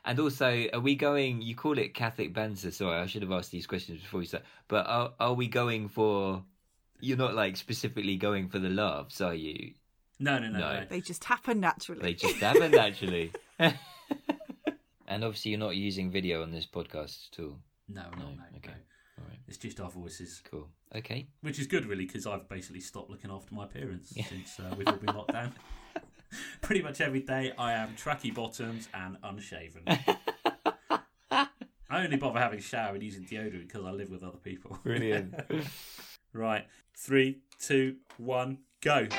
And also, are we going? You call it Catholic banter. Sorry, I should have asked these questions before you start. But are we going for? You're not like specifically going for the laughs, are you? No. They just happen naturally. They just happen naturally. And obviously, you're not using video on this podcast at all. No. Okay. No. All right. It's just our voices. Cool. Okay. Which is good, really, because I've basically stopped looking after my appearance since we've all been locked down. Pretty much every day I am tracky bottoms and unshaven. I only bother having a shower and using deodorant because I live with other people. Brilliant. Right. 3, 2, 1, go.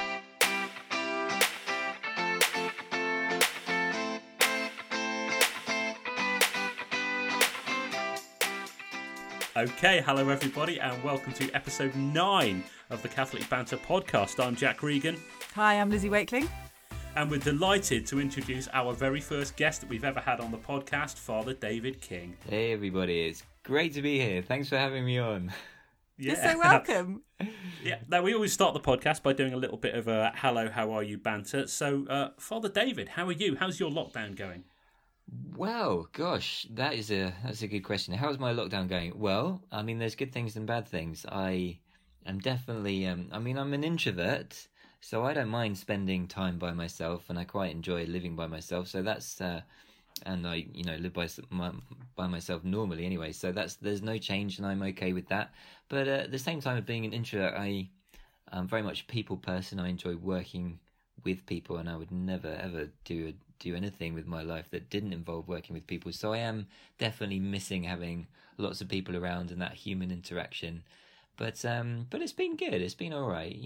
Okay, hello everybody, and welcome to episode 9 of the Catholic Banter podcast. I'm Jack Regan. Hi, I'm Lizzie Wakeling. And we're delighted to introduce our very first guest that we've ever had on the podcast, Father David King. Hey everybody, it's great to be here. Thanks for having me on. You're so welcome. Yeah, now we always start the podcast by doing a little bit of a hello, how are you banter. So, Father David, how are you? How's your lockdown going? Well, gosh, that's a good question. How's my lockdown going? Well, I mean, there's good things and bad things. I am definitely, I'm an introvert, so I don't mind spending time by myself, and I quite enjoy living by myself. So that's, and I, live by myself normally anyway. So there's no change, and I'm okay with that. But at the same time of being an introvert, I'm very much a people person. I enjoy working with people, and I would never ever do anything with my life that didn't involve working with people. So I am definitely missing having lots of people around and that human interaction. But it's been good. It's been all right.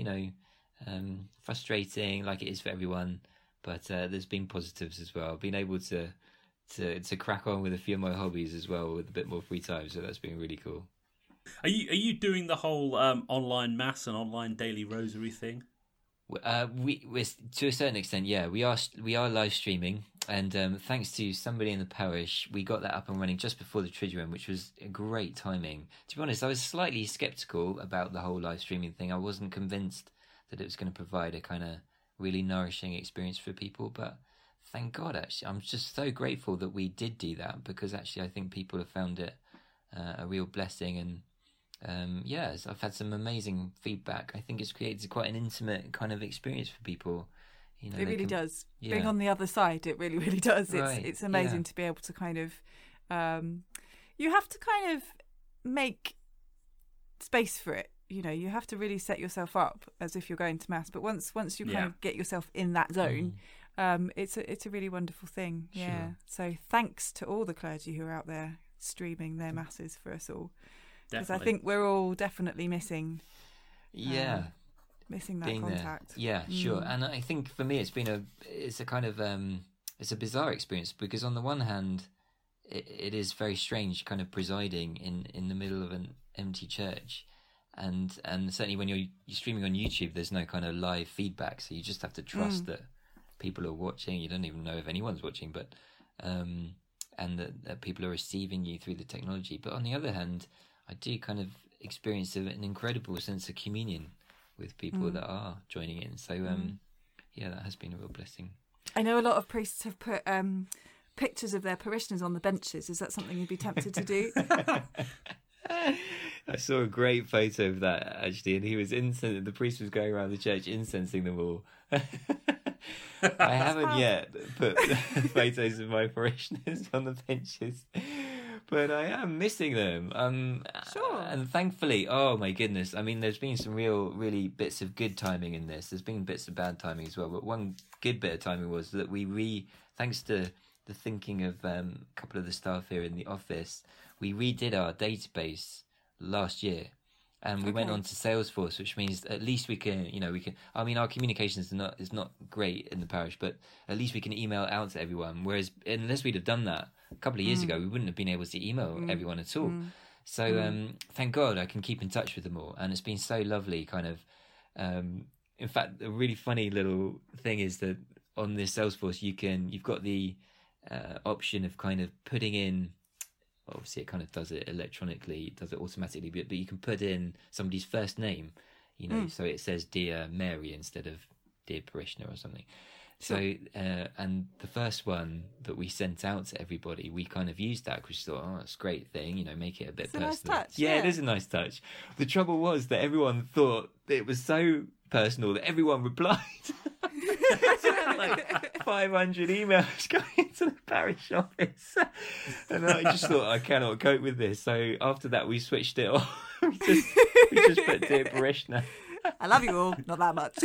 Frustrating like it is for everyone. But there's been positives as well. I've been able to crack on with a few of my hobbies as well with a bit more free time. So that's been really cool. Are you doing the whole online mass and online daily rosary thing? We're to a certain extent, yeah. We are live streaming, and thanks to somebody in the parish, we got that up and running just before the Triduum, which was a great timing. To be honest, I was slightly sceptical about the whole live streaming thing. I wasn't convinced that it was going to provide a kind of really nourishing experience for people, but thank God, actually, I'm just so grateful that we did do that, because actually I think people have found it a real blessing. And I've had some amazing feedback. I think it's created quite an intimate kind of experience for people. It really does. Yeah. Being on the other side, it really, really does. Right. It's amazing to be able to kind of... you have to kind of make space for it. You have to really set yourself up as if you're going to Mass. But once you kind of get yourself in that zone, it's a really wonderful thing. Yeah. Sure. So thanks to all the clergy who are out there streaming their Masses for us all. Because I think we're all definitely missing that contact. There. Yeah, sure. And I think for me, it's a kind of it's a bizarre experience, because on the one hand, it is very strange, kind of presiding in the middle of an empty church, and certainly when you're streaming on YouTube, there's no kind of live feedback, so you just have to trust that people are watching. You don't even know if anyone's watching, but and that people are receiving you through the technology. But on the other hand, I do kind of experience an incredible sense of communion with people that are joining in. So, that has been a real blessing. I know a lot of priests have put pictures of their parishioners on the benches. Is that something you'd be tempted to do? I saw a great photo of that, actually, and he was the priest was going around the church incensing them all. I haven't yet put photos of my parishioners on the benches, but I am missing them. Sure. And thankfully, oh my goodness, I mean, there's been some really bits of good timing in this. There's been bits of bad timing as well, but one good bit of timing was that thanks to the thinking of a couple of the staff here in the office, we redid our database last year. And we went on to Salesforce, which means at least we can. I mean, our communications is not great in the parish, but at least we can email out to everyone. Whereas unless we'd have done that a couple of years ago, we wouldn't have been able to email everyone at all. So thank God I can keep in touch with them all, and it's been so lovely. Kind of, in fact, a really funny little thing is that on this Salesforce, you've got the option of kind of putting in. Obviously, it kind of does it electronically, it does it automatically, but you can put in somebody's first name, so it says Dear Mary instead of Dear Parishioner or something. So, and the first one that we sent out to everybody, we kind of used that because we thought, oh, that's a great thing, you know, make it a bit personal. It's a nice touch. Yeah, it is a nice touch. The trouble was that everyone thought it was so personal that everyone replied. So I had like 500 emails going to the parish office, and I just thought, I cannot cope with this. So after that, we switched it off. we just put Dear Parishioner. I love you all, not that much.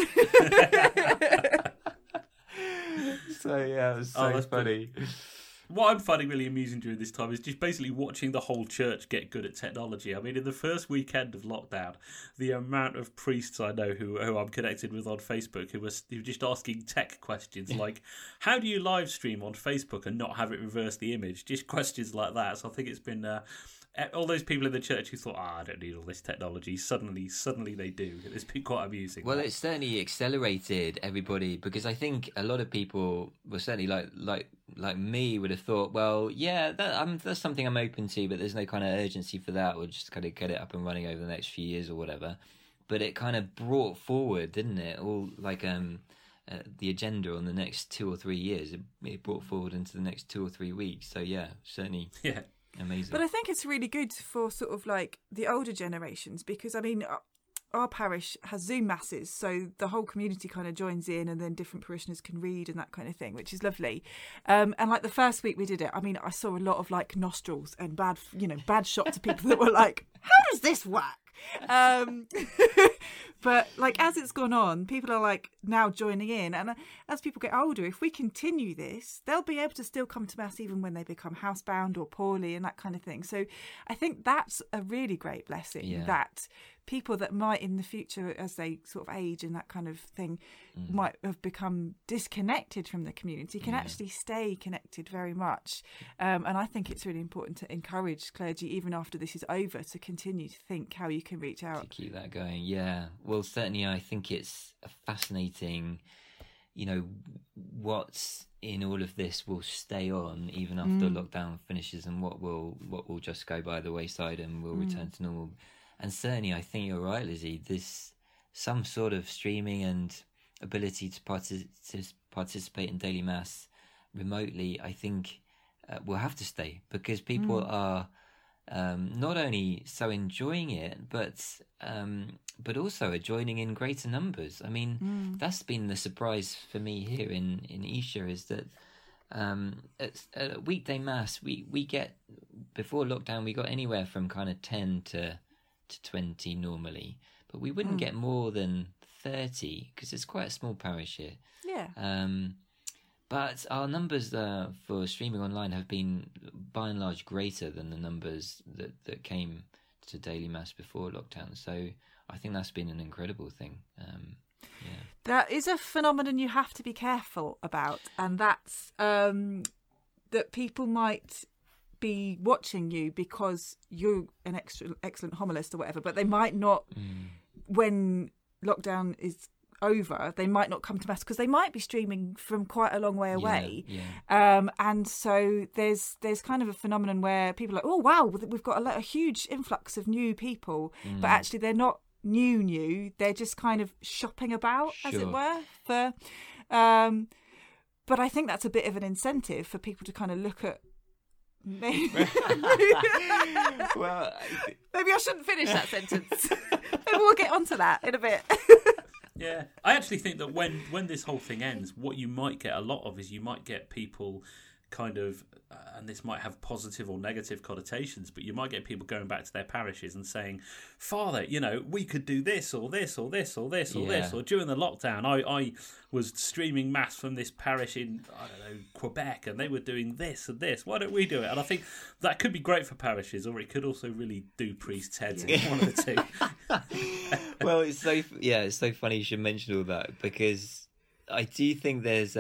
So yeah, it was so funny. What I'm finding really amusing during this time is just basically watching the whole church get good at technology. I mean, in the first weekend of lockdown, the amount of priests I know who I'm connected with on Facebook who were just asking tech questions like, how do you live stream on Facebook and not have it reverse the image? Just questions like that. So I think it's been... all those people in the church who thought, I don't need all this technology, suddenly they do. It's been quite amusing. Well, it certainly accelerated everybody, because I think a lot of people were certainly like me would have thought, well, yeah, that's something I'm open to, but there's no kind of urgency for that. We'll just kind of get it up and running over the next few years or whatever. But it kind of brought forward, didn't it? All like the agenda on the next 2 or 3 years. It brought forward into the next 2 or 3 weeks. So yeah, certainly. Yeah. Amazing. But I think it's really good for sort of like the older generations, because I mean, our parish has Zoom masses, so the whole community kind of joins in, and then different parishioners can read and that kind of thing, which is lovely. And like the first week we did it, I mean, I saw a lot of like nostrils and bad shots of people that were like, how does this work? But like as it's gone on, people are like now joining in, and as people get older, if we continue this, they'll be able to still come to mass even when they become housebound or poorly and that kind of thing. So I think that's a really great blessing, that people that might in the future, as they sort of age and that kind of thing, might have become disconnected from the community, can actually stay connected very much. And I think it's really important to encourage clergy, even after this is over, to continue to think how you can reach out. To keep that going, yeah. Well, certainly I think it's a fascinating, what's in all of this will stay on even after lockdown finishes, and what will just go by the wayside and will return to normal. And certainly I think you're right, Lizzie, this some sort of streaming and ability to participate in daily mass remotely, I think will have to stay, because people are not only so enjoying it, but also are joining in greater numbers. I mean, that's been the surprise for me here in Esher, is that at a weekday mass we get, before lockdown, we got anywhere from kind of 10 to 20 normally, but we wouldn't get more than 30 because it's quite a small parish here. Yeah. But our numbers for streaming online have been by and large greater than the numbers that came to daily mass before lockdown. So I think that's been an incredible thing. That is a phenomenon you have to be careful about, and that's that people might be watching you because you're an excellent homilist or whatever, but they might not, when lockdown is over, they might not come to mass because they might be streaming from quite a long way away. And so there's kind of a phenomenon where people are like, oh wow, we've got a huge influx of new people, but actually they're not new, they're just kind of shopping about, as it were, for but I think that's a bit of an incentive for people to kind of look at maybe Well, maybe I shouldn't finish that sentence. Maybe we'll get onto that in a bit. Yeah, I actually think that when this whole thing ends, what you might get a lot of is you might get people kind of, and this might have positive or negative connotations, but you might get people going back to their parishes and saying, Father, we could do this or this or this or this or this. Or during the lockdown, I was streaming mass from this parish in, I don't know, Quebec, and they were doing this and this. Why don't we do it? And I think that could be great for parishes, or it could also really do priests' heads. It's one of the two. Well, it's so funny you should mention all that, because I do think there's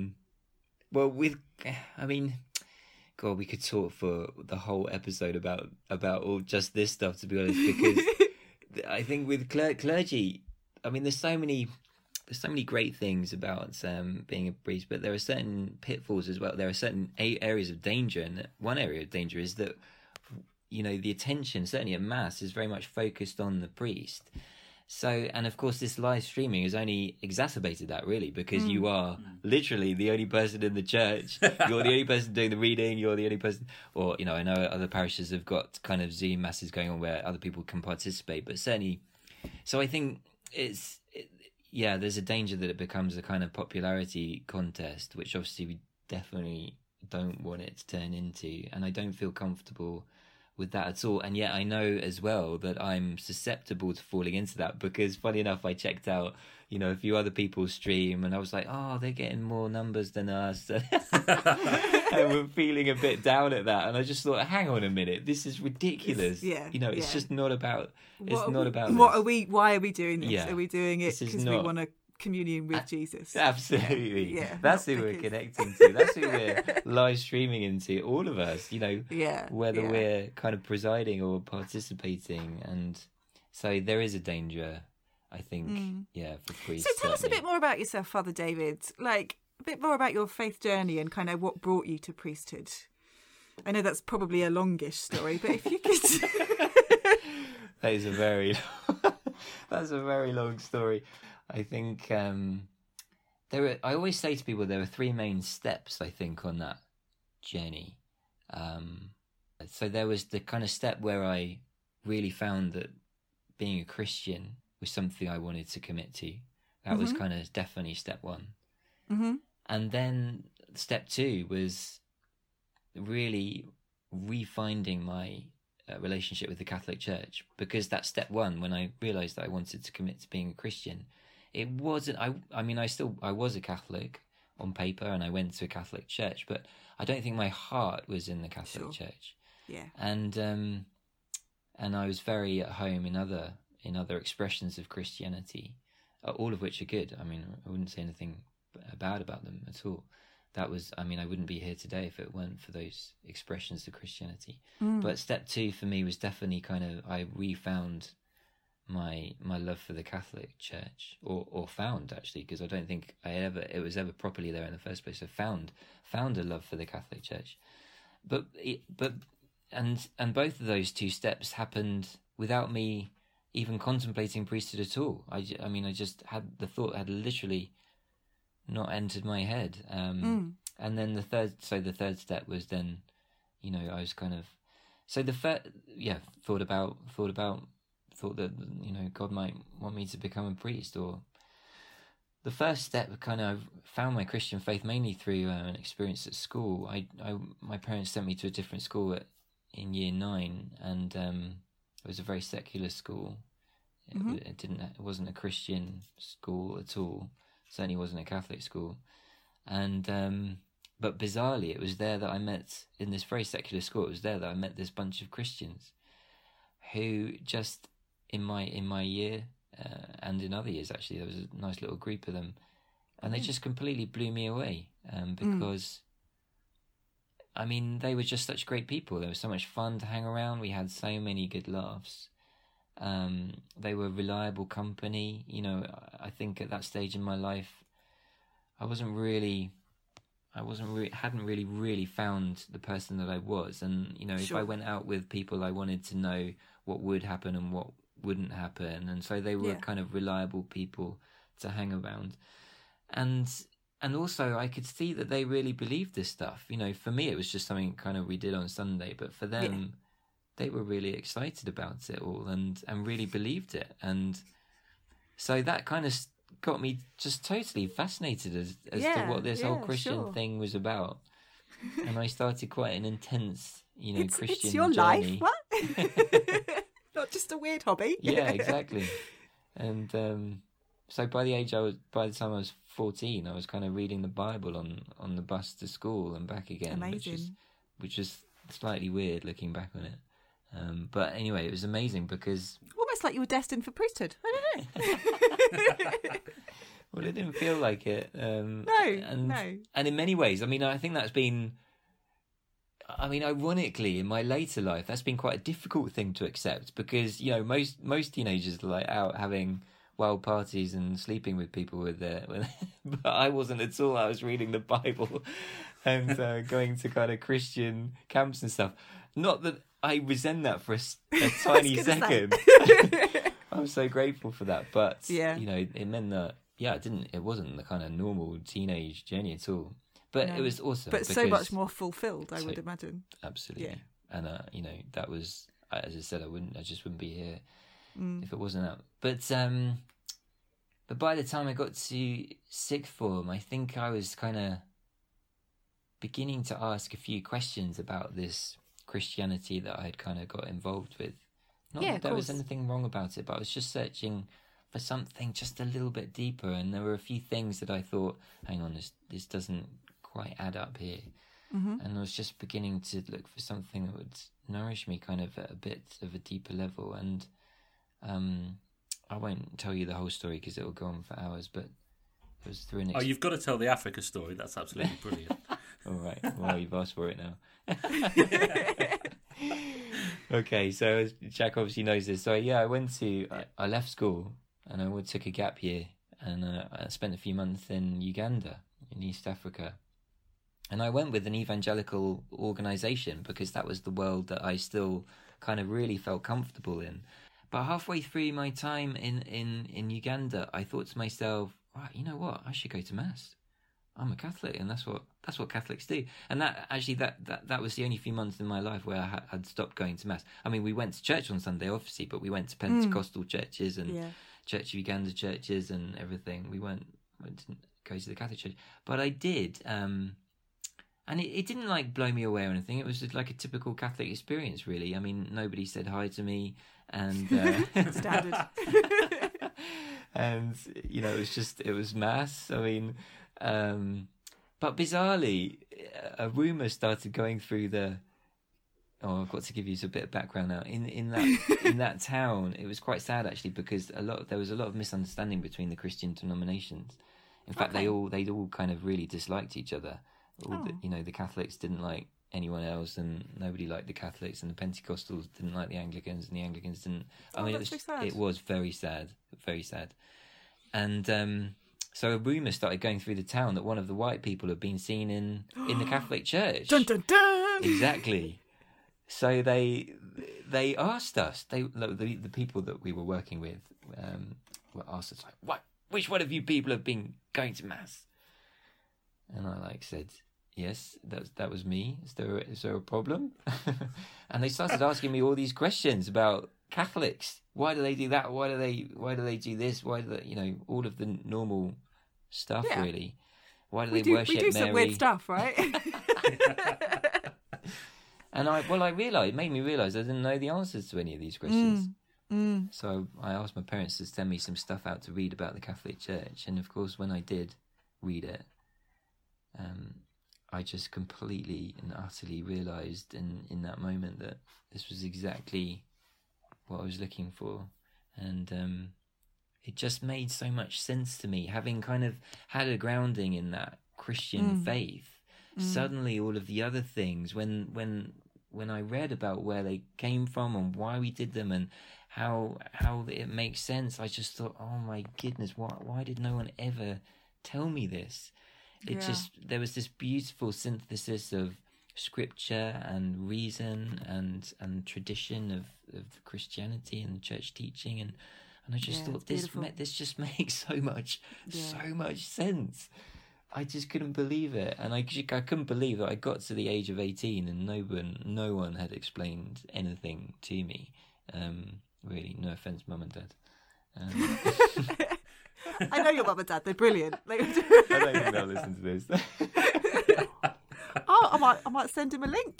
God, we could talk for the whole episode about all just this stuff, to be honest, because I think with clergy, I mean, there's so many great things about being a priest, but there are certain pitfalls as well. There are certain areas of danger, and one area of danger is that the attention, certainly at mass, is very much focused on the priest, So, and of course, this live streaming has only exacerbated that, really, because you are literally the only person in the church. You're the only person doing the reading. You're the only person, or, you know, I know other parishes have got kind of Zoom masses going on where other people can participate, but certainly, so I think there's a danger that it becomes a kind of popularity contest, which obviously we definitely don't want it to turn into, and I don't feel comfortable with that at all. And yet I know as well that I'm susceptible to falling into that, because funny enough, I checked out, you know, a few other people stream and I was like, oh, they're getting more numbers than us. And we're feeling a bit down at that. And I just thought, hang on a minute, this is ridiculous. It's just not about, why are we doing this? Yeah. Are we doing it because we want to communion with Jesus? Absolutely. That's who we're connecting to. That's who we're live streaming into, all of us, you know, whether we're kind of presiding or participating. And so there is a danger, I think, for priests. So tell us a bit more about yourself, Father David, like a bit more about your faith journey and kind of what brought you to priesthood. I know that's probably a longish story, but if you could... That's a very long story. I think I always say to people there are three main steps, I think, on that journey. So there was the kind of step where I really found that being a Christian was something I wanted to commit to. That was kind of definitely step one. And then step two was really refinding my relationship with the Catholic Church, because that's step one. When I realised that I wanted to commit to being a Christian, it wasn't. I was a Catholic on paper, and I went to a Catholic church, but I don't think my heart was in the Catholic Church. Yeah. And I was very at home in other expressions of Christianity, all of which are good. I mean, I wouldn't say anything bad about them at all. That was, I mean, I wouldn't be here today if it weren't for those expressions of Christianity. But step two for me was definitely kind of, I refound my love for the Catholic Church, or found, actually, because I don't think it was ever properly there in the first place. I found a love for the Catholic Church, but both of those two steps happened without me even contemplating priesthood at all. I just had the thought had literally not entered my head. And then the third step was then, you know, I was kind of, so thought that, you know, God might want me to become a priest. Or the first step, kind of found my Christian faith mainly through an experience at school. My parents sent me to a different school in year 9, and it was a very secular school. It wasn't a Christian school at all. Certainly wasn't a Catholic school. And but bizarrely, it was there that I met, in this very secular school, it was there that I met this bunch of Christians who just in my year and in other years, actually, there was a nice little group of them, and they just completely blew me away, because I mean, they were just such great people. They were so much fun to hang around. We had so many good laughs. They were reliable company. You know, I think at that stage in my life, I hadn't really found the person that I was. And, you know, if I went out with people, I wanted to know what would happen and what wouldn't happen. And so they were kind of reliable people to hang around. And also I could see that they really believed this stuff. You know, for me, it was just something kind of we did on Sunday, but for them, they were really excited about it all and really believed it. And so that kind of got me just totally fascinated as to what this whole Christian thing was about. And I started quite an intense, you know, Christian it's your journey. Life, what? Not just a weird hobby. Yeah, exactly. And so by the time I was 14, I was kind of reading the Bible on the bus to school and back again. Amazing. Which is slightly weird looking back on it. But anyway, it was amazing because... Almost like you were destined for priesthood. I don't know. Well, it didn't feel like it. No. And in many ways, I mean, I think that's been... I mean, ironically, in my later life, that's been quite a difficult thing to accept because, you know, most teenagers are like out having wild parties and sleeping with people but I wasn't at all. I was reading the Bible and going to kind of Christian camps and stuff. Not that I resent that for a tiny second. I'm so grateful for that. But Yeah. you know, it meant that it wasn't the kind of normal teenage journey at all. But No. it was awesome. But so much more fulfilled, I would imagine. Absolutely. Yeah. And you know, that was, as I said, I just wouldn't be here Mm. if it wasn't that. But by the time I got to sixth form, I think I was kind of beginning to ask a few questions about this Christianity that I had kind of got involved with. Not that there was anything wrong about it, but I was just searching for something just a little bit deeper, and there were a few things that I thought, hang on, this doesn't quite add up here. Mm-hmm. And I was just beginning to look for something that would nourish me kind of at a bit of a deeper level. And I won't tell you the whole story because it will go on for hours, but it was through an you've got to tell the Africa story. That's absolutely brilliant. All right. Well, you've asked for it now. Okay, so Jack obviously knows this. So yeah, I left school and I took a gap year, and I spent a few months in Uganda, in East Africa. And I went with an evangelical organisation because that was the world that I still kind of really felt comfortable in. But halfway through my time in Uganda, I thought to myself, right, you know what? I should go to Mass. I'm a Catholic, and that's what Catholics do. And that was the only few months in my life where I had stopped going to Mass. I mean, we went to church on Sunday, obviously, but we went to Pentecostal churches and Church of Uganda churches and everything. We didn't go to the Catholic church, but I did. And it didn't like blow me away or anything. It was just like a typical Catholic experience, really. I mean, nobody said hi to me, and standard. And you know, it was Mass. I mean, but bizarrely, a rumor started going through the. Oh, I've got to give you a bit of background now. In that town, it was quite sad actually, because there was a lot of misunderstanding between the Christian denominations. In fact, they'd all kind of really disliked each other. The Catholics didn't like anyone else, and nobody liked the Catholics, and the Pentecostals didn't like the Anglicans, and the Anglicans didn't. It was very sad, very sad. And so a rumour started going through the town that one of the white people had been seen in the Catholic Church. Dun dun dun! Exactly. So they asked us. The people that we were working with were asked us, like, "What? Which one of you people have been going to Mass?" And I said, "Yes, that was me. Is there a problem?" And they started asking me all these questions about Catholics. Why do they do that? Why do they do this? Why do they, all of the normal stuff, really? Why do they worship Mary? We do some weird stuff, right? And I realised, it made me realise I didn't know the answers to any of these questions. So I asked my parents to send me some stuff out to read about the Catholic Church, and of course, when I did read it, I just completely and utterly realised in that moment that this was exactly what I was looking for, and it just made so much sense to me, having kind of had a grounding in that Christian faith. Suddenly, all of the other things, when I read about where they came from and why we did them and how it makes sense, I just thought, oh my goodness, why did no one ever tell me this? There was this beautiful synthesis of scripture and reason and tradition of Christianity and church teaching, and I just thought this just makes so much sense. I just couldn't believe it, and I couldn't believe that I got to the age of 18 and no one had explained anything to me. Really, no offense, Mum and Dad. I know your mum and dad; they're brilliant. I don't think they'll listen to this. Oh, I might send him a link.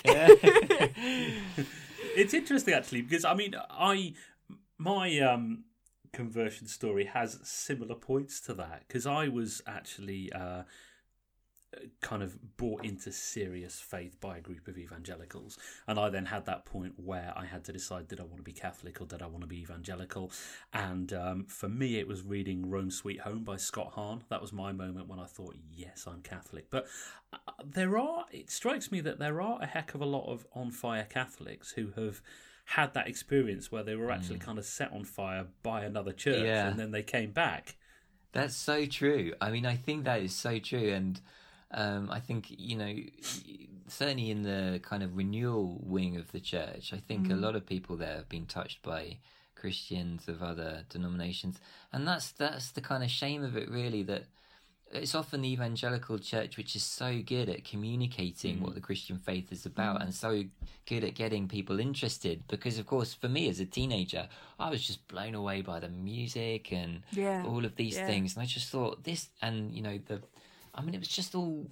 It's interesting actually, because I mean, my conversion story has similar points to that, because I was actually kind of brought into serious faith by a group of evangelicals, and I then had that point where I had to decide, did I want to be Catholic or did I want to be evangelical? And for me it was reading Rome Sweet Home by Scott Hahn. That was my moment when I thought, yes, I'm Catholic. But it strikes me that there are a heck of a lot of on fire Catholics who have had that experience where they were actually kind of set on fire by another church, and then they came back. That's so true. I mean, I think that is so true, and I think, certainly in the kind of renewal wing of the church, I think a lot of people there have been touched by Christians of other denominations, and that's the kind of shame of it, really, that it's often the evangelical church which is so good at communicating what the Christian faith is about, and so good at getting people interested. Because, of course, for me as a teenager, I was just blown away by the music and all of these things, and I just thought this, and it was just all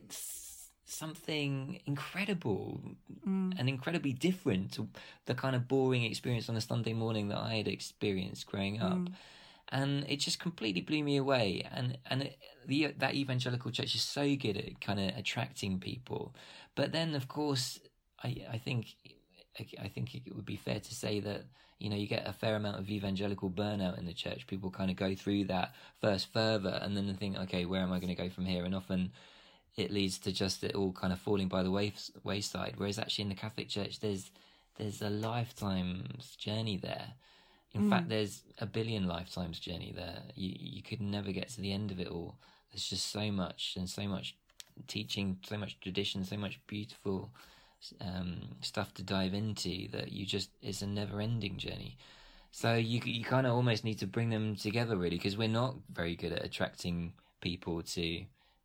something incredible and incredibly different to the kind of boring experience on a Sunday morning that I had experienced growing up. And it just completely blew me away. And that evangelical church is so good at kind of attracting people. But then, of course, I think it would be fair to say that, you get a fair amount of evangelical burnout in the church. People kind of go through that first fervour and then they think, okay, where am I going to go from here? And often it leads to just it all kind of falling by the wayside. Whereas actually in the Catholic Church, there's a lifetime's journey there. In fact, there's a billion lifetimes journey there. You could never get to the end of it all. There's just so much, and so much teaching, so much tradition, so much beautiful stuff to dive into that it's a never-ending journey. So you kind of almost need to bring them together, really, because we're not very good at attracting people to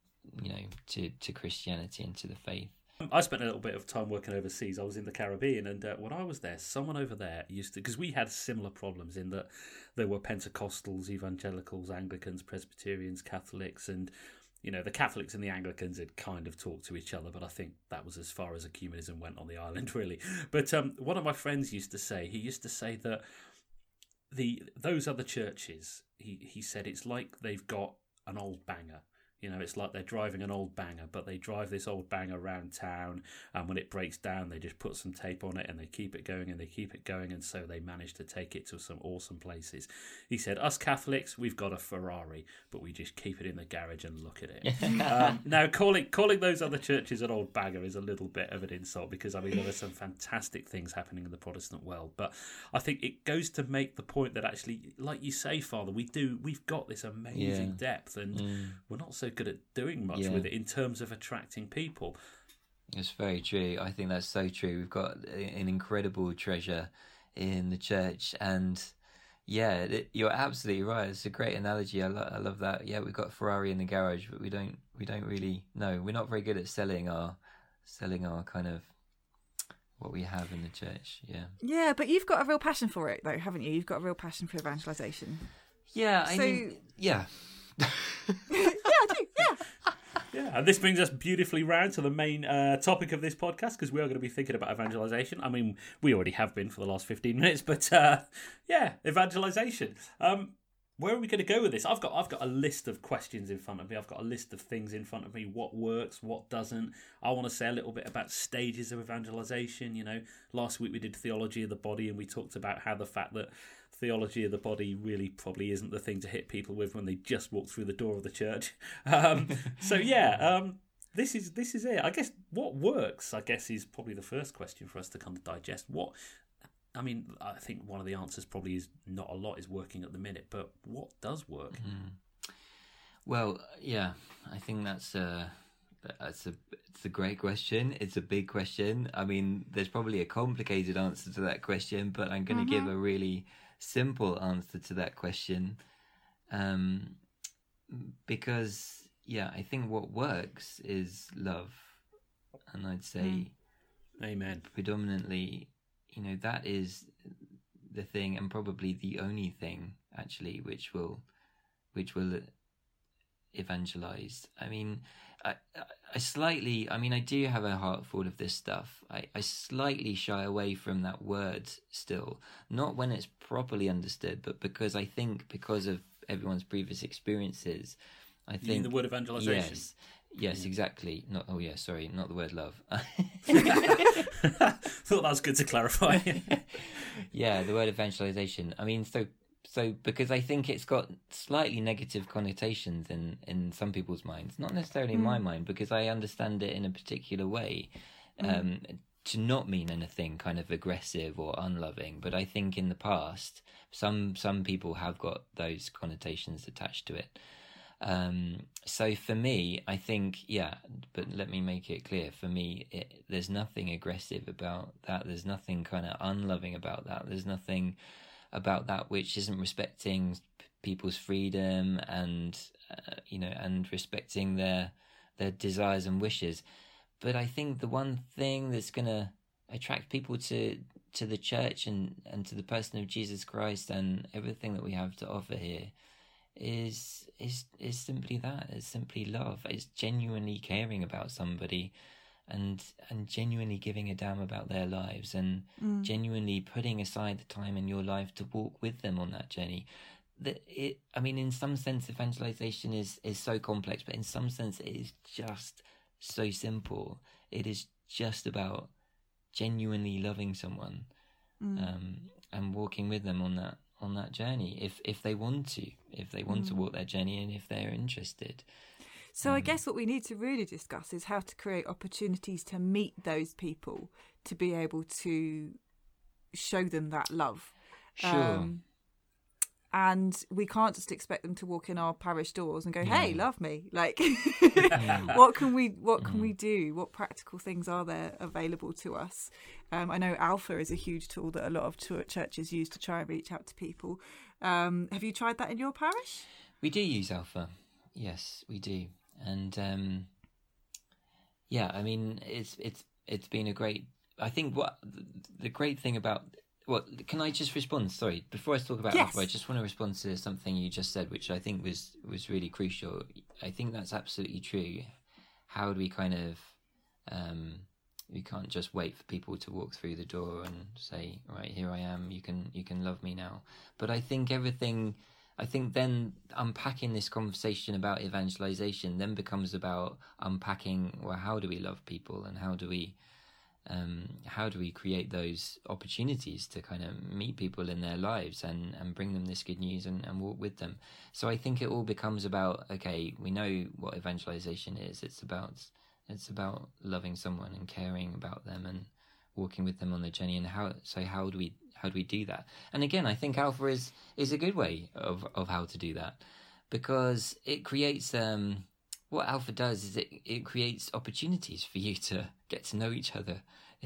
Christianity and to the faith. I spent a little bit of time working overseas. I was in the Caribbean, and when I was there, someone over there used to, because we had similar problems in that there were Pentecostals, evangelicals, Anglicans, Presbyterians, Catholics, and the Catholics and the Anglicans had kind of talked to each other, but I think that was as far as ecumenism went on the island, really. But one of my friends used to say that those other churches, he said, it's like they've got an old banger. It's like they're driving an old banger, but they drive this old banger around town, and when it breaks down, they just put some tape on it and they keep it going and they keep it going, and so they manage to take it to some awesome places. He said, us Catholics, we've got a Ferrari, but we just keep it in the garage and look at it. Now, calling those other churches an old banger is a little bit of an insult, because, there are some fantastic things happening in the Protestant world, but I think it goes to make the point that actually, like you say, Father, we've got this amazing depth, and we're not so good at doing much with it in terms of attracting people. It's very true. I think that's so true. We've got an incredible treasure in the church, and you're absolutely right. It's a great analogy. I love that. Yeah, we've got a Ferrari in the garage, but we don't really know. We're not very good at selling our kind of what we have in the church. Yeah, but you've got a real passion for it, though, haven't you? You've got a real passion for evangelization. Yeah, I mean. Yeah, I do. Yeah, and this brings us beautifully round to the main topic of this podcast, because we are going to be thinking about evangelization. We already have been for the last 15 minutes, but evangelization. Where are we going to go with this? I've got a list of questions in front of me. I've got a list of things in front of me. What works, what doesn't. I want to say a little bit about stages of evangelization. Last week we did theology of the body, and we talked about how the fact that theology of the body really probably isn't the thing to hit people with when they just walk through the door of the church. This is it. I guess what works, is probably the first question for us to kind of digest. I think one of the answers probably is not a lot is working at the minute, but what does work? Well, I think it's a great question. It's a big question. There's probably a complicated answer to that question, but I'm going to give a really simple answer to that question, because I think what works is love, and I'd say amen, predominantly that is the thing, and probably the only thing actually which will evangelize. I do have a heart full of this stuff. I slightly shy away from that word still, not when it's properly understood, but because of everyone's previous experiences, I think. You mean the word evangelization? Yes, exactly. Not the word love. Thought that was good to clarify. The word evangelization. So because I think it's got slightly negative connotations in some people's minds, not necessarily in my mind, because I understand it in a particular way, to not mean anything kind of aggressive or unloving. But I think in the past, some people have got those connotations attached to it. So for me, I think, but let me make it clear. For me, there's nothing aggressive about that. There's nothing kind of unloving about that. There's nothing about that which isn't respecting people's freedom and and respecting their desires and wishes. But I think the one thing that's going to attract people to the church and to the person of Jesus Christ and everything that we have to offer here is simply that. It's simply love. It's genuinely caring about somebody and genuinely giving a damn about their lives and genuinely putting aside the time in your life to walk with them on that journey. In some sense, evangelization is so complex, but in some sense it is just so simple. It is just about genuinely loving someone and walking with them on that journey if they want to walk their journey and if they're interested. So I guess what we need to really discuss is how to create opportunities to meet those people, to be able to show them that love. Sure. And we can't just expect them to walk in our parish doors and go, "Hey, love me!" Like, what can we do? What practical things are there available to us? I know Alpha is a huge tool that a lot of churches use to try and reach out to people. Have you tried that in your parish? We do use Alpha. Yes, we do, and it's been a great. I think what the great thing about. Well, can I just respond? Sorry, before I talk about Alpha, I just want to respond to something you just said, which I think was really crucial. I think that's absolutely true. How do we kind of, we can't just wait for people to walk through the door and say, right, here I am, you can love me now. But I think then unpacking this conversation about evangelization then becomes about unpacking, well, how do we love people and how do we create those opportunities to kind of meet people in their lives and bring them this good news and walk with them. So I think it all becomes about, okay, we know what evangelization is. It's about loving someone and caring about them and walking with them on the journey. And how do we do that? And again, I think Alpha is a good way of how to do that, because it creates what Alpha does is it creates opportunities for you to get to know each other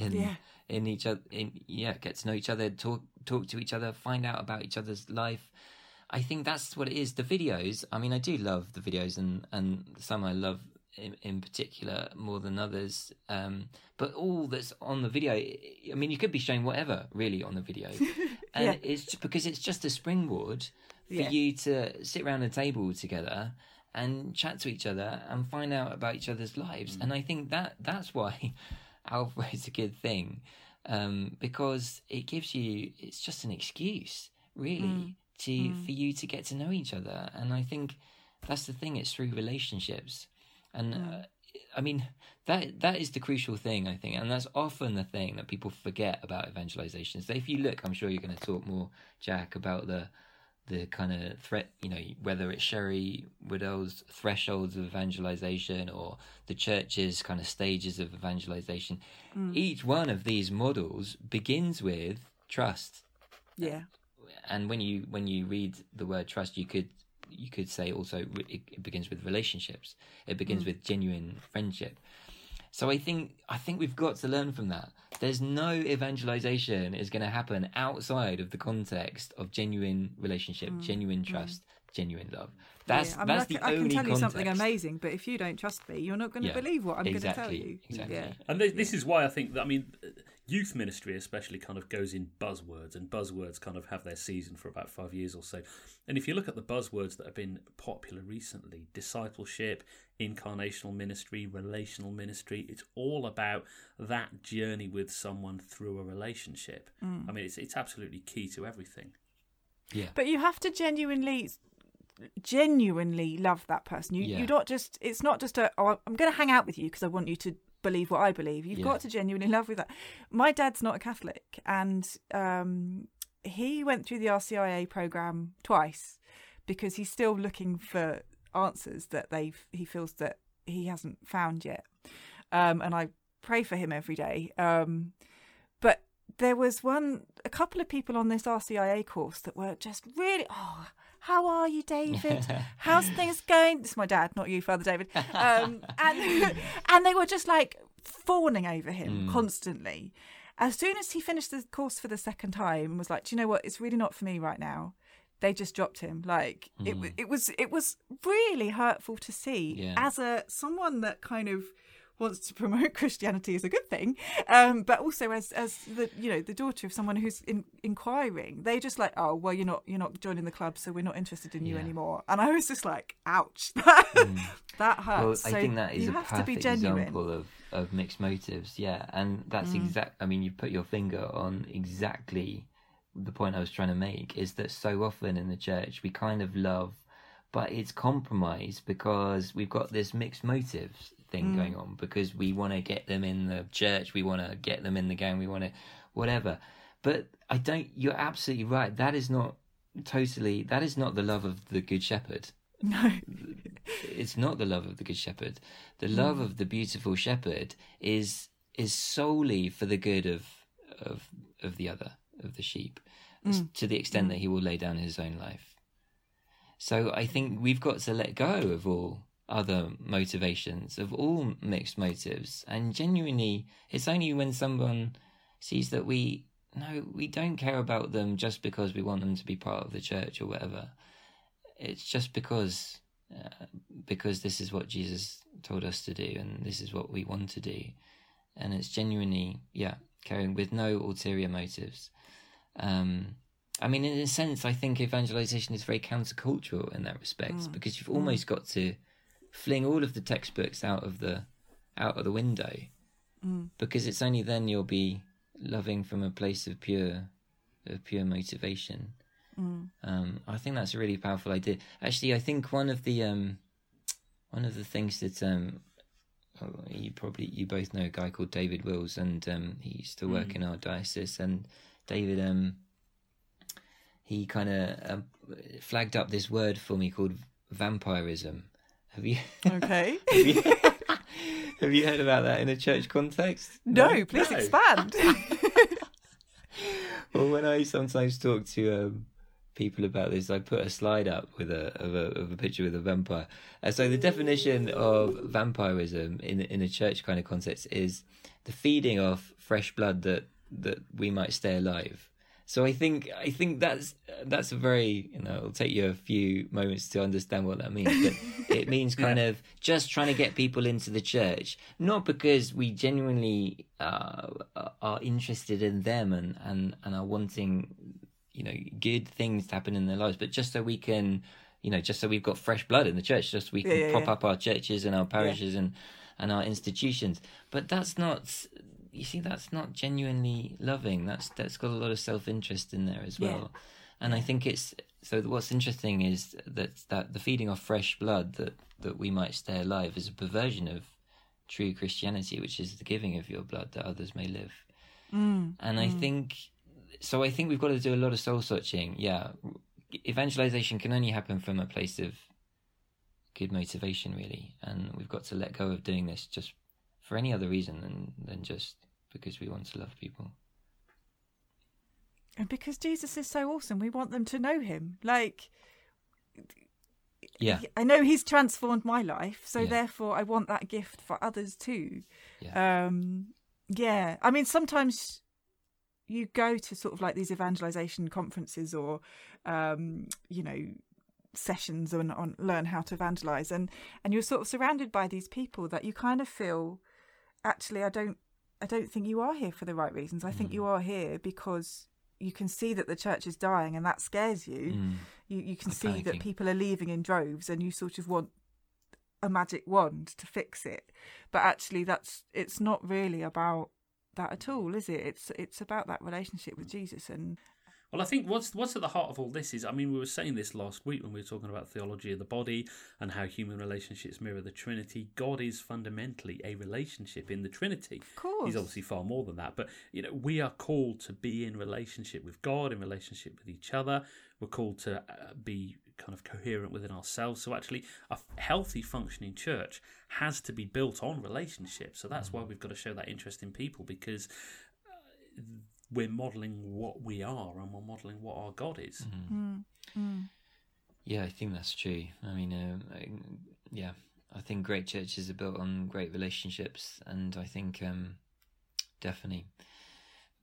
get to know each other, talk to each other, find out about each other's life. I think that's what it is. The videos, I mean, I do love the videos and some I love in particular more than others. But all that's on the video, I mean, you could be showing whatever really on the video. And it's because it's just a springboard for you to sit around a table together and chat to each other and find out about each other's lives. And I think that's why Alpha is a good thing, because it's just an excuse really for you to get to know each other. And I think that's the thing, it's through relationships. And I mean, that is the crucial thing, I think, and that's often the thing that people forget about evangelization. So if you look, I'm sure you're going to talk more, Jack, about the kind of threat, whether it's Sherry Woodell's thresholds of evangelization or the church's kind of stages of evangelization. Each one of these models begins with trust. Yeah. And when you read the word trust, you could say also it begins with relationships. It begins with genuine friendship. So I think we've got to learn from that. There's no evangelization is going to happen outside of the context of genuine relationship, genuine trust, genuine love. That's the only context. I can tell you something amazing, but if you don't trust me, you're not going to believe what I'm going to tell you. Exactly. Yeah. And this is why I think that, youth ministry especially kind of goes in buzzwords, and buzzwords kind of have their season for about 5 years or so. And if you look at the buzzwords that have been popular recently, discipleship, incarnational ministry, relational ministry, it's all about that journey with someone through a relationship. It's absolutely key to everything. Yeah. But you have to genuinely love that person. You're not just, it's not just I'm going to hang out with you because I want you to believe what I believe. You've got to genuinely love with that. My dad's not a Catholic, and he went through the RCIA program twice because he's still looking for answers that he feels that he hasn't found yet. And I pray for him every day. But there was a couple of people on this RCIA course that were just really, how are you, David? How's things going? This is my dad, not you, Father David. And they were just like fawning over him constantly. As soon as he finished the course for the second time and was like, do you know what? It's really not for me right now. They just dropped him. Like it was really hurtful to see as someone that kind of wants to promote Christianity as a good thing, but also as the daughter of someone who's inquiring. They just like, oh well, you're not joining the club, so we're not interested in you anymore. And I was just like, ouch, that hurts. Well, so I think that is you a have perfect to be genuine. example of mixed motives. Yeah, and that's I mean, you put your finger on exactly the point I was trying to make, is that so often in the church we kind of love, but it's compromise because we've got this mixed motives thing going on, because we want to get them in the church, we want to get them in the gang, we want to whatever. But you're absolutely right, that is not the love of the Good Shepherd. No. It's not the love of the Good Shepherd. The love of the beautiful shepherd is solely for the good of the other, of the sheep, to the extent that he will lay down his own life. So I think we've got to let go of all other motivations, of all mixed motives, and genuinely, it's only when someone sees that we don't care about them just because we want them to be part of the church or whatever. It's just because this is what Jesus told us to do, and this is what we want to do, and it's genuinely caring with no ulterior motives. I mean, in a sense, I think evangelization is very countercultural in that respect, because you've almost got to fling all of the textbooks out of the window, because it's only then you'll be loving from a place of pure motivation. I think that's a really powerful idea. Actually, I think one of the things that you both know a guy called David Wills, and he used to work in our diocese. And David, he kind of flagged up this word for me called vampirism. Have you? Okay. Have you heard about that in a church context? No, please expand. Well, when I sometimes talk to people about this, I put a slide up with a picture with a vampire. So the definition of vampirism in a church kind of context is the feeding off fresh blood that we might stay alive. So I think that's a very, it'll take you a few moments to understand what that means, but it means kind of just trying to get people into the church, not because we genuinely are interested in them and are wanting, good things to happen in their lives, but just so we can, just so we've got fresh blood in the church, just so we can prop up our churches and our parishes and our institutions. But that's not. You see, that's not genuinely loving. That's got a lot of self-interest in there as well. And I think what's interesting is that the feeding of fresh blood that we might stay alive is a perversion of true Christianity, which is the giving of your blood that others may live. I think we've got to do a lot of soul searching. Evangelization can only happen from a place of good motivation, really, and we've got to let go of doing this just for any other reason than just because we want to love people. And because Jesus is so awesome, we want them to know him. Like, I know he's transformed my life, so therefore I want that gift for others too. I mean, sometimes you go to sort of like these evangelization conferences or, sessions on learn how to evangelize, and you're sort of surrounded by these people that you kind of feel, actually, I don't think you are here for the right reasons. I think you are here because you can see that the church is dying, and that scares you. You can see that people are leaving in droves, and you sort of want a magic wand to fix it. But actually, it's not really about that at all, is it? It's about that relationship with Jesus. And well, I think what's at the heart of all this is, I mean, we were saying this last week when we were talking about theology of the body and how human relationships mirror the Trinity. God is fundamentally a relationship in the Trinity. Of course. He's obviously far more than that. But, we are called to be in relationship with God, in relationship with each other. We're called to be kind of coherent within ourselves. So actually, a healthy functioning church has to be built on relationships. So that's why we've got to show that interest in people, because we're modelling what we are, and we're modelling what our God is. Yeah, I think that's true. I mean, I think great churches are built on great relationships, and I think definitely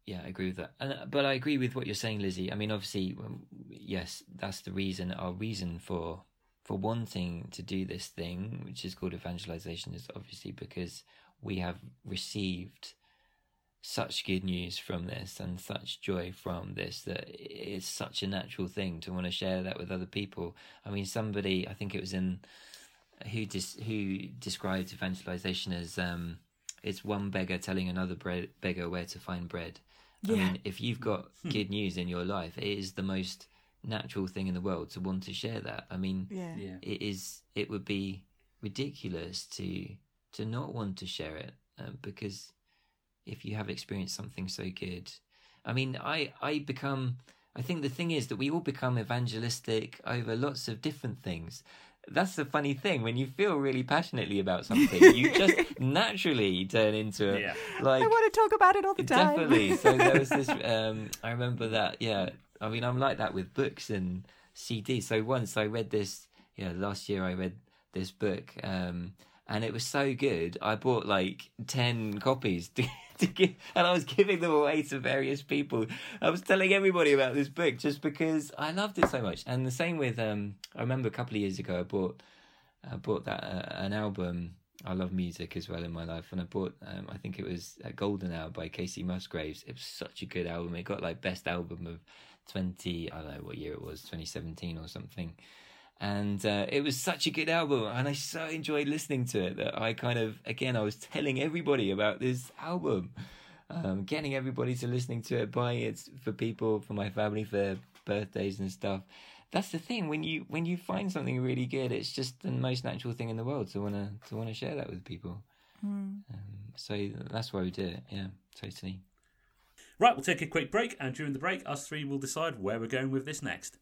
Yeah, I agree with that. But I agree with what you're saying, Lizzie. I mean, obviously, yes, that's the reason. Our reason for wanting to do this thing, which is called evangelization, is obviously because we have received such good news from this and such joy from this that it's such a natural thing to want to share that with other people. I mean, somebody, I think it was who described evangelization as it's one beggar telling another beggar where to find bread. Yeah. I mean, if you've got good news in your life, it is the most natural thing in the world to want to share that. I mean, it would be ridiculous to not want to share it, because if you have experienced something so good, I mean, I think the thing is that we all become evangelistic over lots of different things. That's the funny thing. When you feel really passionately about something, you just naturally turn into it. Yeah. Like, I want to talk about it all the time. Definitely. So there was this, I remember that, yeah. I mean, I'm like that with books and CDs. So once I read this, last year I read this book, and it was so good, I bought like 10 copies to give, and I was giving them away to various people. I was telling everybody about this book just because I loved it so much. And the same with, I remember a couple of years ago, I bought that an album. I love music as well in my life, and I bought, I think it was a Golden Hour by Casey Musgraves. It was such a good album. It got like best album of I don't know what year it was, 2017 or something. And it was such a good album, and I so enjoyed listening to it that I kind of, again, I was telling everybody about this album, getting everybody to listening to it, buying it for people, for my family, for their birthdays and stuff. That's the thing, when you find something really good, it's just the most natural thing in the world to want to share that with people. So that's why we do it. Yeah, totally. Right, we'll take a quick break, and during the break, us three will decide where we're going with this next.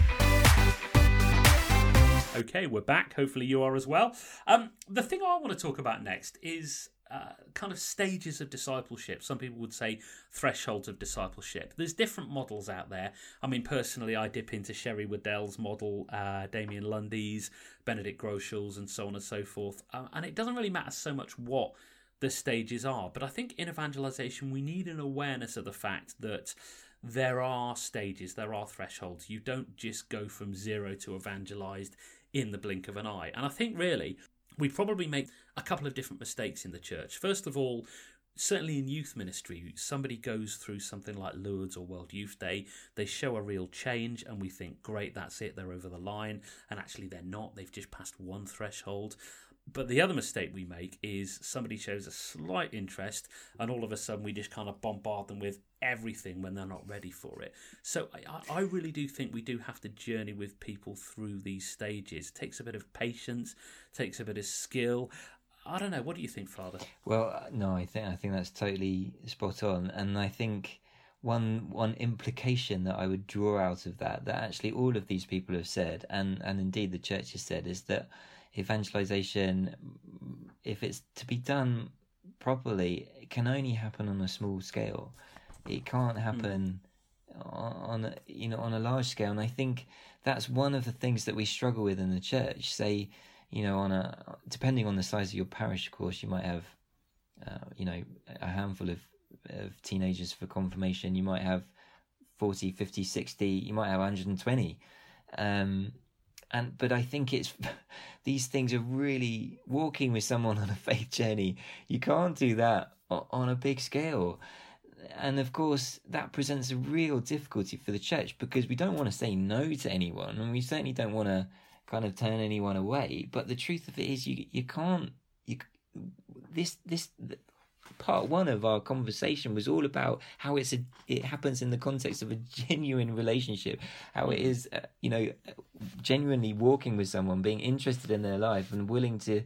Okay, we're back. Hopefully you are as well. The thing I want to talk about next is kind of stages of discipleship. Some people would say thresholds of discipleship. There's different models out there. I mean, personally, I dip into Sherry Waddell's model, Damien Lundy's, Benedict Groeschel's, and so on and so forth. And it doesn't really matter so much what the stages are. But I think in evangelization, we need an awareness of the fact that there are stages, there are thresholds. You don't just go from zero to evangelized in the blink of an eye. And I think really we probably make a couple of different mistakes in the church. First of all, certainly in youth ministry, somebody goes through something like Lourdes or World Youth Day, they show a real change and we think, great, that's it, they're over the line. And actually they're not, they've just passed one threshold. But the other mistake we make is somebody shows a slight interest and all of a sudden we just kind of bombard them with everything when they're not ready for it. So I really do think we do have to journey with people through these stages. It takes a bit of patience, takes a bit of skill. I don't know. What do you think, Father? Well, no, I think that's totally spot on. And I think one implication that I would draw out of that actually all of these people have said, and indeed the church has said, is that evangelization, if it's to be done properly, it can only happen on a small scale. It can't happen on a large scale. And I think that's one of the things that we struggle with in the church. Say, depending on the size of your parish, of course, you might have, a handful of teenagers for confirmation. You might have 40, 50, 60. You might have 120. But I think it's these things are really walking with someone on a faith journey. You can't do that on a big scale. And of course, that presents a real difficulty for the church because we don't want to say no to anyone, and we certainly don't want to kind of turn anyone away. But the truth of it is, you can't. This part one of our conversation was all about how it happens in the context of a genuine relationship, how it is, genuinely walking with someone, being interested in their life and willing to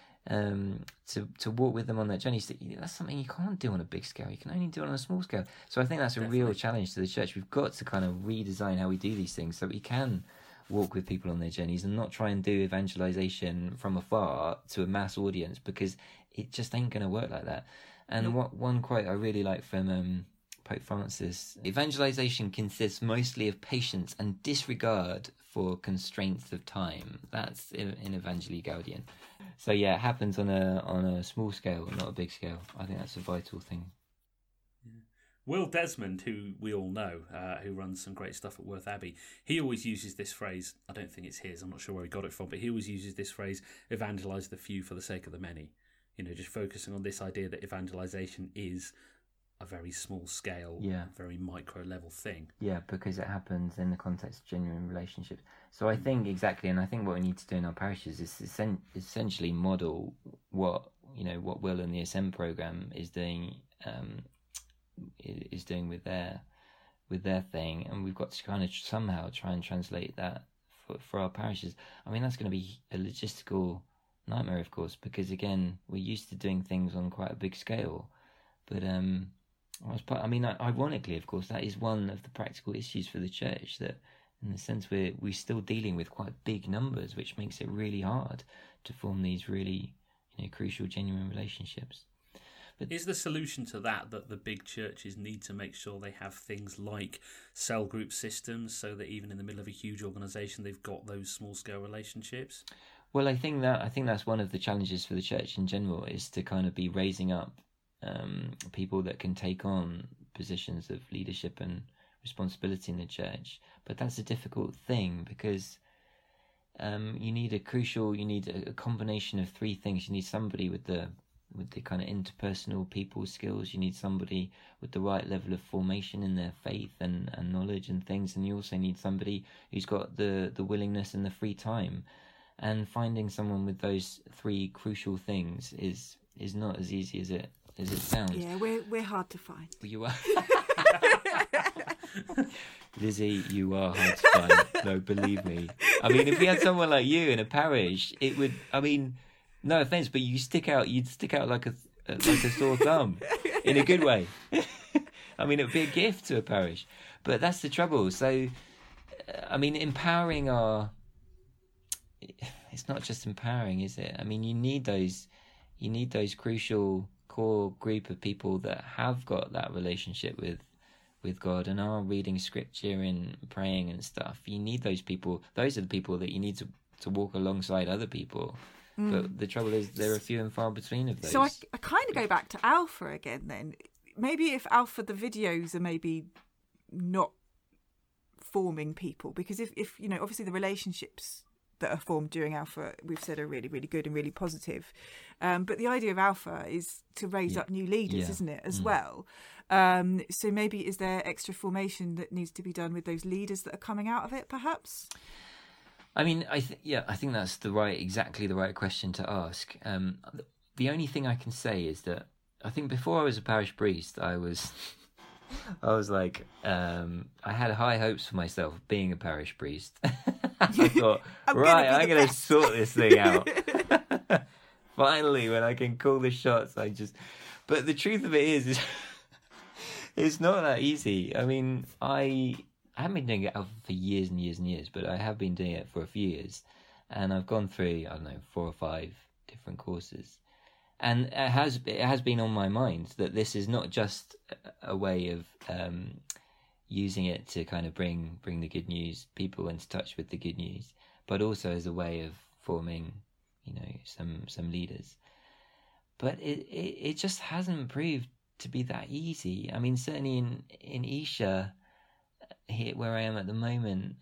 walk with them on that journey. So that's something you can't do on a big scale. You can only do it on a small scale. So I think that's a real challenge to the church. We've got to kind of redesign how we do these things so we can walk with people on their journeys and not try and do evangelization from afar to a mass audience, because it just ain't going to work like that. And one quote I really like from Pope Francis: evangelization consists mostly of patience and disregard for constraints of time. That's in Evangelii Gaudium. So yeah, it happens on a small scale, not a big scale. I think that's a vital thing. Will Desmond, who we all know, who runs some great stuff at Worth Abbey, he always uses this phrase. I don't think it's his. I'm not sure where he got it from, but he always uses this phrase: "Evangelise the few for the sake of the many." You know, just focusing on this idea that evangelization is a very small scale, very micro level thing. Yeah, because it happens in the context of genuine relationships. So I think exactly, and I think what we need to do in our parishes is essentially model what Will and the Ascend program is doing with their thing, and we've got to kind of somehow try and translate that for our parishes. I mean, that's going to be a logistical nightmare, of course, because again, we're used to doing things on quite a big scale, but ironically, of course, that is one of the practical issues for the church, that in the sense we're still dealing with quite big numbers, which makes it really hard to form these really crucial, genuine relationships. But is the solution to that the big churches need to make sure they have things like cell group systems, so that even in the middle of a huge organisation, they've got those small scale relationships? Well, I think that's one of the challenges for the church in general, is to kind of be raising up people that can take on positions of leadership and responsibility in the church. But that's a difficult thing, because you need a combination of three things. You need somebody with the kind of interpersonal people skills. You need somebody with the right level of formation in their faith and knowledge and things. And you also need somebody who's got the willingness and the free time. And finding someone with those three crucial things is not as easy as it sounds. Yeah, we're hard to find. You are. Lizzie, you are hard to find. No, believe me. I mean, if we had someone like you in a parish, it would. I mean, no offense, but you'd stick out like a sore thumb, in a good way. I mean, it would be a gift to a parish. But that's the trouble. So, I mean, empowering it's not just empowering, is it? I mean, you need those crucial core group of people that have got that relationship with God and are reading scripture and praying and stuff. You need those people. Those are the people that you need to walk alongside other people. But the trouble is there are few and far between of those. So I kind of go back to Alpha again then. Maybe if Alpha, the videos are maybe not forming people, because if obviously the relationships that are formed during Alpha, we've said, are really, really good and really positive. But the idea of Alpha is to raise up new leaders, isn't it, as well? So maybe is there extra formation that needs to be done with those leaders that are coming out of it, perhaps? I mean, I think that's exactly the right question to ask. The only thing I can say is that I think before I was a parish priest, I was like, I had high hopes for myself being a parish priest. I thought, I'm going to sort this thing out. Finally, when I can call the shots, But the truth of it is it's not that easy. I mean, I haven't been doing it for years and years and years, but I have been doing it for a few years. And I've gone through, 4 or 5 different courses. And it has been on my mind that this is not just a way of using it to kind of bring the good news, people into touch with the good news, but also as a way of forming, some leaders. But it just hasn't proved to be that easy. I mean, certainly in Esher, here where I am at the moment,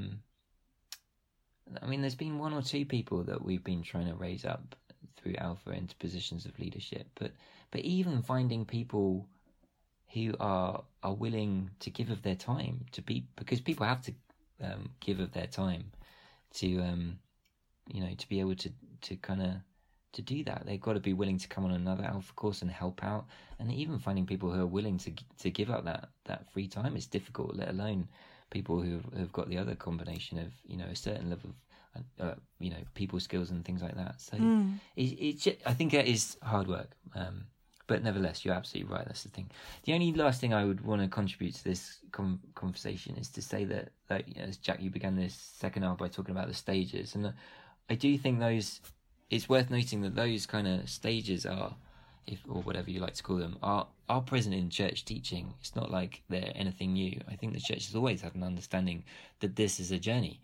there's been 1 or 2 people that we've been trying to raise up through Alpha into positions of leadership, but even finding people who are willing to give of their time because people have to give of their time to to be able to kind of to do that. They've got to be willing to come on another Alpha course and help out, and even finding people who are willing to give up that free time is difficult, let alone people who have got the other combination of a certain level of people skills and things like that. So I think it is hard work, but nevertheless, you're absolutely right. That's the thing. The only last thing I would want to contribute to this conversation is to say that as Jack, you began this second hour by talking about the stages, and I do think it's worth noting that those kind of stages are, or whatever you like to call them, are present in church teaching. It's not like they're anything new. I think the church has always had an understanding that this is a journey.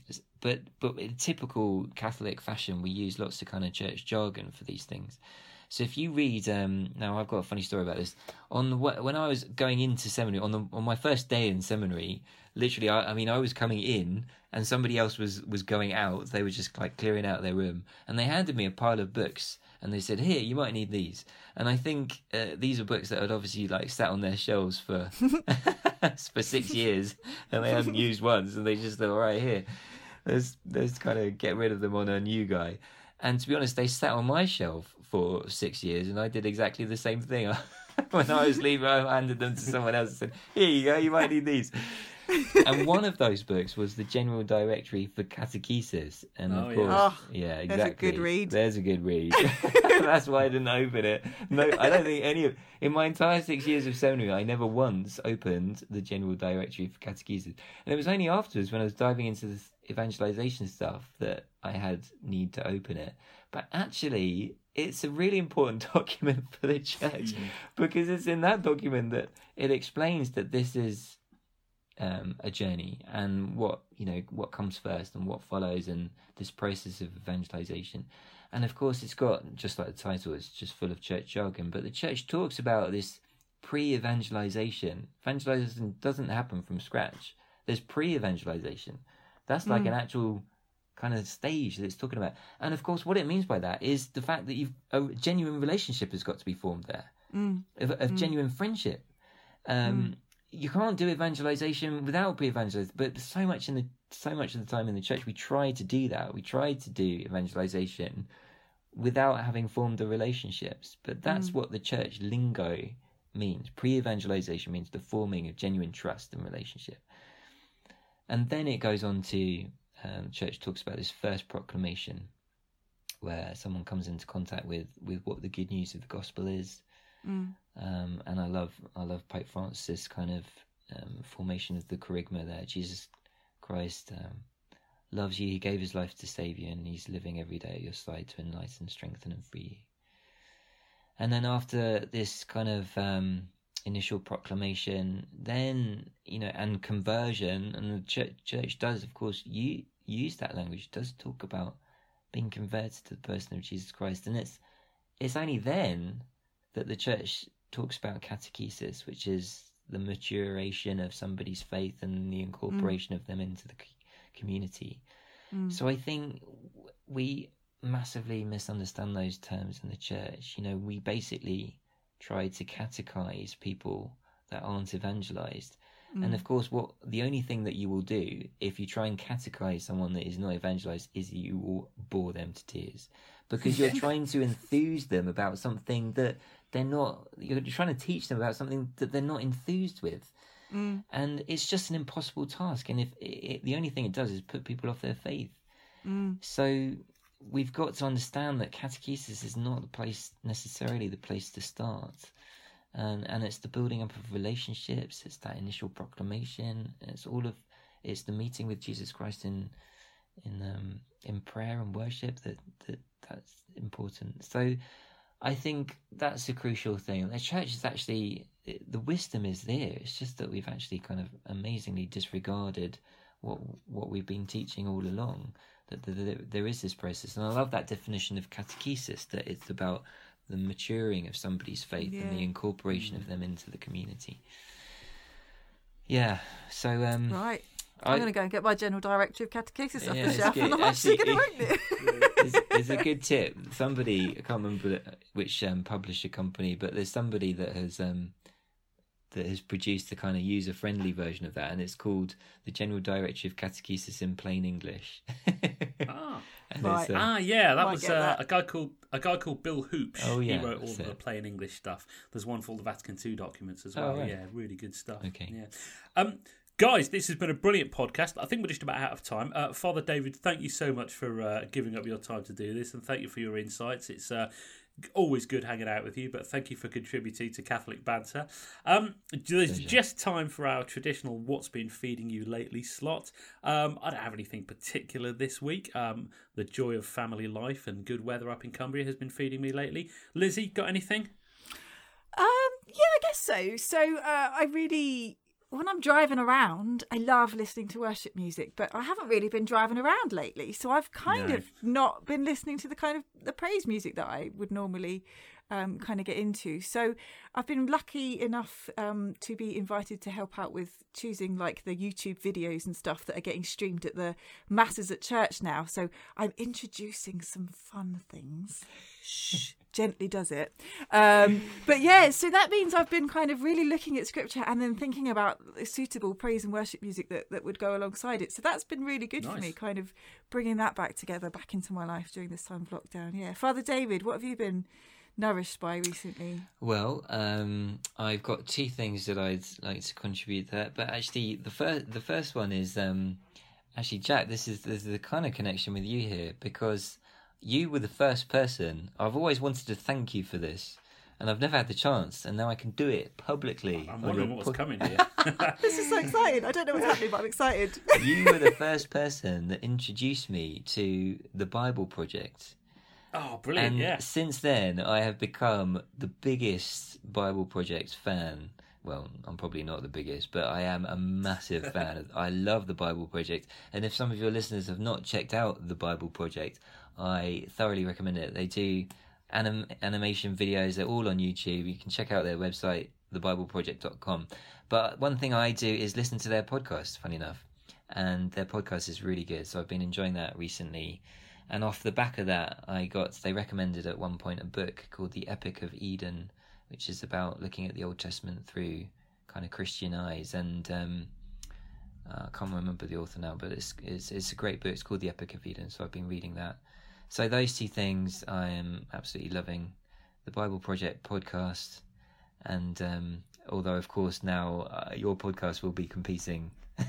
But in typical Catholic fashion, we use lots of kind of church jargon for these things. So if you read, now I've got a funny story about this. When I was going into seminary, on my first day in seminary, literally, I was coming in and somebody else was going out. They were just like clearing out their room, and they handed me a pile of books, and they said, "Here, you might need these." And I think these are books that had obviously like sat on their shelves for for 6 years, and they hadn't used once, and they just thought, "All right, here, let's kind of get rid of them on a new guy." And to be honest, they sat on my shelf for 6 years, and I did exactly the same thing. When I was leaving, I handed them to someone else and said, "Here you go, you might need these." And one of those books was the General Directory for Catechesis, and of course, yeah, exactly. There's a good read. There's a good read. That's why I didn't open it. No, I don't think in my entire 6 years of seminary, I never once opened the General Directory for Catechesis. And it was only afterwards, when I was diving into this evangelization stuff, that I had need to open it. But actually, it's a really important document for the church, because it's in that document that it explains that this is a journey, and what comes first and what follows, and this process of evangelization. And of course, it's got, just like the title, it's just full of church jargon, but the church talks about this pre-evangelization. Evangelization doesn't happen from scratch. There's pre-evangelization. That's like an actual kind of stage that it's talking about. And of course, what it means by that is the fact that a genuine relationship has got to be formed there, of genuine friendship. You can't do evangelization without pre-evangelization, but so much of the time in the church, we try to do that. We try to do evangelization without having formed the relationships. But that's what the church lingo means. Pre-evangelization means the forming of genuine trust and relationship. And then it goes on to, church talks about this first proclamation, where someone comes into contact with what the good news of the gospel is. And I love Pope Francis' kind of formation of the kerygma there. Jesus Christ loves you. He gave his life to save you, and he's living every day at your side to enlighten, strengthen, and free you. And then after this kind of initial proclamation, then and conversion, and the church does, of course, use that language. It does talk about being converted to the person of Jesus Christ, and it's only then that the church talks about catechesis, which is the maturation of somebody's faith and the incorporation of them into the community. So I think we massively misunderstand those terms in the church. We basically try to catechize people that aren't evangelized. And of course, the only thing that you will do if you try and catechize someone that is not evangelized is you will bore them to tears, because you're trying to enthuse them about something that they're not. You're trying to teach them about something that they're not enthused with, and it's just an impossible task. And if the only thing it does is put people off their faith, so we've got to understand that catechesis is not necessarily the place to start. And it's the building up of relationships. It's that initial proclamation. It's the meeting with Jesus Christ in prayer and worship that's important. So I think that's a crucial thing. The church is actually, the wisdom is there. It's just that we've actually kind of amazingly disregarded what we've been teaching all along. That there is this process, and I love that definition of catechesis. That it's about the maturing of somebody's faith and the incorporation of them into the community. Yeah, so right, I'm going to go and get my General Directory of Catechesis off the shelf, and I'm actually going to open it. It's a good tip. Somebody, I can't remember which publisher company, but there's somebody that has produced a kind of user-friendly version of that, and it's called the General Directory of Catechesis in Plain English. Right. That was a guy called Bill Hoops. Oh, yeah, he wrote all the Plain English stuff. There's one for the Vatican II documents as well. Oh, right. Yeah, really good stuff. Okay. Yeah. Guys, this has been a brilliant podcast. I think we're just about out of time. Father David, thank you so much for giving up your time to do this, and thank you for your insights. It's always good hanging out with you, but thank you for contributing to Catholic Banter. There's just time for our traditional What's Been Feeding You Lately slot. I don't have anything particular this week. The joy of family life and good weather up in Cumbria has been feeding me lately. Lizzie, got anything? Yeah, I guess so. So I really, when I'm driving around, I love listening to worship music, but I haven't really been driving around lately. So I've kind of not been listening to the kind of the praise music that I would normally kind of get into. So I've been lucky enough to be invited to help out with choosing like the YouTube videos and stuff that are getting streamed at the masses at church now. So I'm introducing some fun things. Shh, gently does it. But yeah, so that means I've been kind of really looking at scripture and then thinking about suitable praise and worship music that would go alongside it. So that's been really good for me, kind of bringing that back into my life during this time of lockdown. Yeah. Father David, what have you been nourished by recently? Well, I've got two things that I'd like to contribute to that, but actually the first one is actually, Jack, there's the kind of connection with you here, because you were the first person. I've always wanted to thank you for this, and I've never had the chance, and now I can do it publicly. I'm wondering what's coming here. This is so exciting. I don't know what's happening, but I'm excited. You were the first person that introduced me to the Bible Project. Oh, brilliant, and since then, I have become the biggest Bible Project fan. Well, I'm probably not the biggest, but I am a massive fan. I love the Bible Project. And if some of your listeners have not checked out the Bible Project, I thoroughly recommend it. They do animation videos. They're all on YouTube. You can check out their website, thebibleproject.com. But one thing I do is listen to their podcast, funny enough. And their podcast is really good. So I've been enjoying that recently. And off the back of that, they recommended at one point a book called The Epic of Eden, which is about looking at the Old Testament through kind of Christian eyes. And I can't remember the author now, but it's a great book. It's called The Epic of Eden. So I've been reading that. So those two things I am absolutely loving. The Bible Project podcast, and although of course now your podcast will be competing,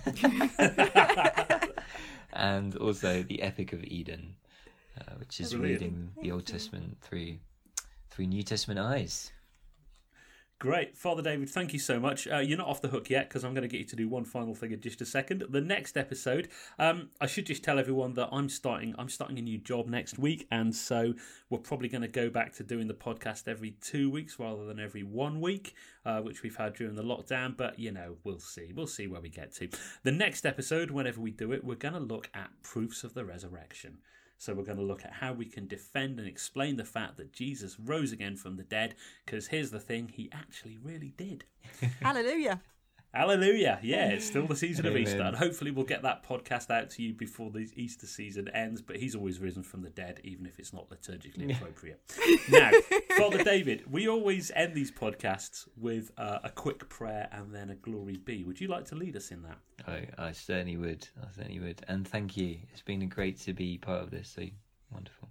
and also The Epic of Eden, which is reading the Old Testament through New Testament eyes. Great. Father David, thank you so much. You're not off the hook yet, because I'm going to get you to do one final thing in just a second. The next episode, I should just tell everyone that I'm starting a new job next week, and so we're probably going to go back to doing the podcast every 2 weeks rather than every 1 week, which we've had during the lockdown, but, we'll see. We'll see where we get to. The next episode, whenever we do it, we're going to look at proofs of the resurrection. So we're going to look at how we can defend and explain the fact that Jesus rose again from the dead, because here's the thing, he actually really did. Hallelujah. Hallelujah. Yeah, it's still the season of Amen. Easter, and hopefully we'll get that podcast out to you before the Easter season ends, but he's always risen from the dead, even if it's not liturgically appropriate. Now, Father David, we always end these podcasts with a quick prayer and then a glory be. Would you like to lead us in that? I certainly would. And thank you. It's been great to be part of this. So wonderful.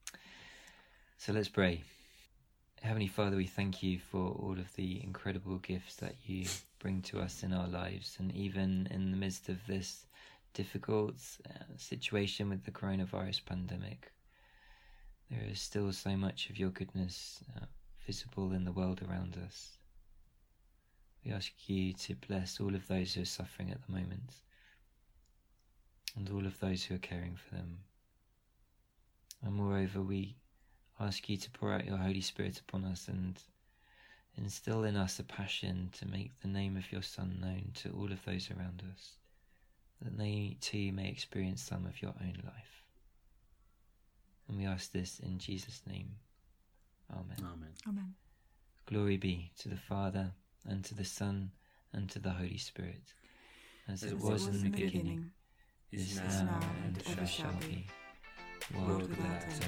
So let's pray. Heavenly Father, we thank you for all of the incredible gifts that you bring to us in our lives. And even in the midst of this difficult situation with the coronavirus pandemic, there is still so much of your goodness visible in the world around us. We ask you to bless all of those who are suffering at the moment, and all of those who are caring for them. And moreover, we ask you to pour out your Holy Spirit upon us and instill in us a passion to make the name of your Son known to all of those around us, that they too may experience some of your own life. And we ask this in Jesus' name. Amen. Amen. Amen. Glory be to the Father, and to the Son, and to the Holy Spirit, as it was in the beginning, is is now, now, and and ever ever shall shall be, be, world world without without